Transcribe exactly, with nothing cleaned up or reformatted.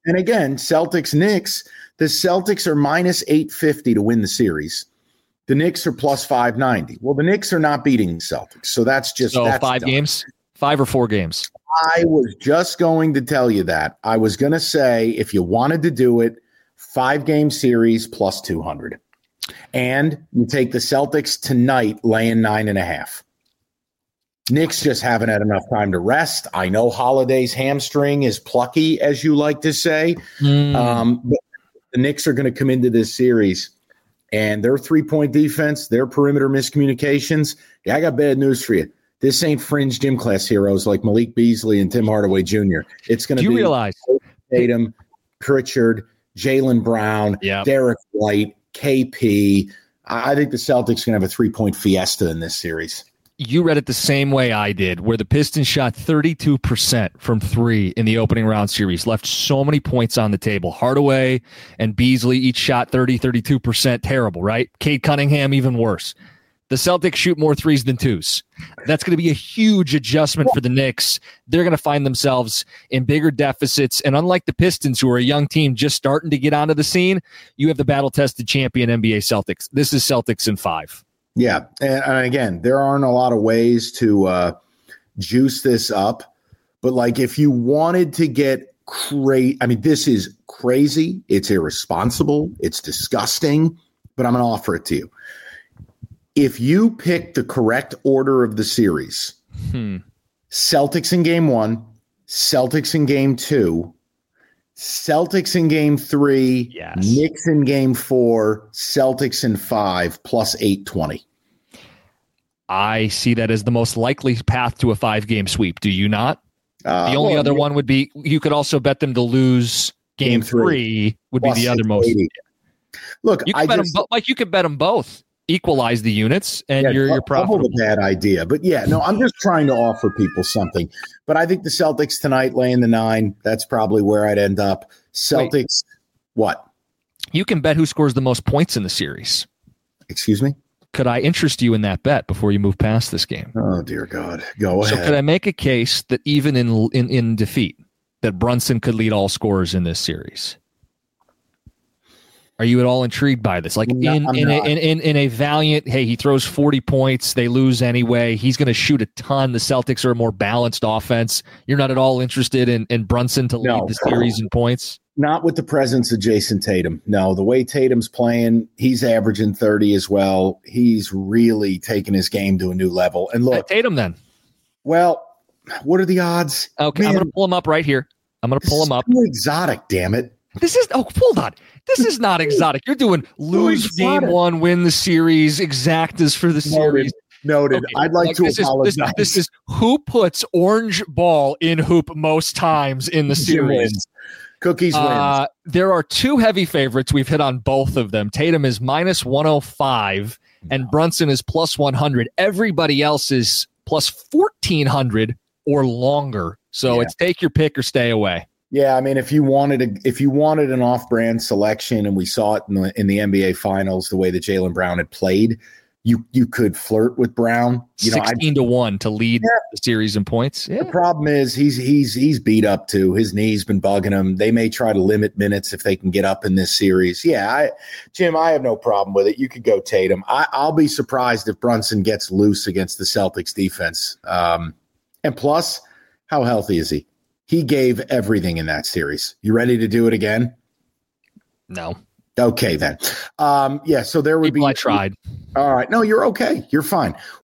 And again, Celtics, Knicks, the Celtics are minus eight fifty to win the series. The Knicks are plus five ninety. Well, the Knicks are not beating the Celtics. So that's just so that's five done. games, five or four games. I was just going to tell you that. I was going to say, if you wanted to do it, five game series plus two hundred. And you take the Celtics tonight laying nine and a half. Knicks just haven't had enough time to rest. I know Holiday's hamstring is plucky, as you like to say. Mm. Um, but the Knicks are going to come into this series, and their three-point defense, their perimeter miscommunications. Yeah, I got bad news for you. This ain't fringe gym class heroes like Malik Beasley and Tim Hardaway Junior It's going to be you realize Tatum, Pritchard, Jaylen Brown, yep. Derek White, K P. I think the Celtics can have a three-point fiesta in this series. You read it the same way I did, where the Pistons shot thirty-two percent from three in the opening round series, left so many points on the table. Hardaway and Beasley each shot thirty, thirty-two percent. Terrible, right? Cade Cunningham, even worse. The Celtics shoot more threes than twos. That's going to be a huge adjustment for the Knicks. They're going to find themselves in bigger deficits. And unlike the Pistons, who are a young team just starting to get onto the scene, you have the battle-tested champion N B A Celtics. This is Celtics in five. Yeah, and, and again, there aren't a lot of ways to uh, juice this up. But, like, if you wanted to get crazy, I mean, this is crazy. It's irresponsible. It's disgusting. But I'm going to offer it to you. If you pick the correct order of the series, hmm. Celtics in game one, Celtics in game two, Celtics in game three, yes. Knicks in game four, Celtics in five, plus eight twenty. I see that as the most likely path to a five-game sweep. Do you not? Uh, the only well, other yeah. one would be, you could also bet them to lose game, game three, three would be the other most. Look, you could I bet just, them, like you could bet them both. Equalize the units, and yeah, you're you're profitable. A bad idea, but yeah, no, I'm just trying to offer people something. But I think the Celtics tonight laying the nine. That's probably where I'd end up. Celtics, Wait. What? You can bet who scores the most points in the series. Excuse me? Could I interest you in that bet before you move past this game? Oh dear God, go so ahead. So could I make a case that even in in in defeat, that Brunson could lead all scorers in this series? Are you at all intrigued by this? Like no, in in a, in, in in a valiant, hey, he throws forty points, they lose anyway. He's going to shoot a ton. The Celtics are a more balanced offense. You're not at all interested in, in Brunson to lead no. the series in points? Not with the presence of Jason Tatum. No, the way Tatum's playing, he's averaging thirty as well. He's really taking his game to a new level. And look, hey, Tatum then. Well, what are the odds? Okay, Man, I'm going to pull him up right here. I'm going to pull him up. Too exotic, damn it. This is, oh, hold on. This is not exotic. You're doing lose game one, win the series, exactas for the series. Noted. Noted. Okay. I'd like, like to this apologize. Is, this, this is who puts orange ball in hoop most times in the series. Wins. Cookies wins. Uh, there are two heavy favorites. We've hit on both of them. Tatum is minus one oh five and Brunson is plus one hundred. Everybody else is plus fourteen hundred or longer. So yeah. It's take your pick or stay away. Yeah, I mean, if you wanted a, if you wanted an off-brand selection, and we saw it in the in the N B A Finals, the way that Jaylen Brown had played, you you could flirt with Brown. You know, sixteen to one to lead yeah. the series in points. Yeah. The problem is he's he's he's beat up too. His knee's been bugging him. They may try to limit minutes if they can get up in this series. Yeah, I, Jim, I have no problem with it. You could go Tatum. I, I'll be surprised if Brunson gets loose against the Celtics defense. Um, and plus, how healthy is he? He gave everything in that series. You ready to do it again? No. Okay, then. Um, yeah, so there would People be. I tried. All right. No, you're okay. You're fine.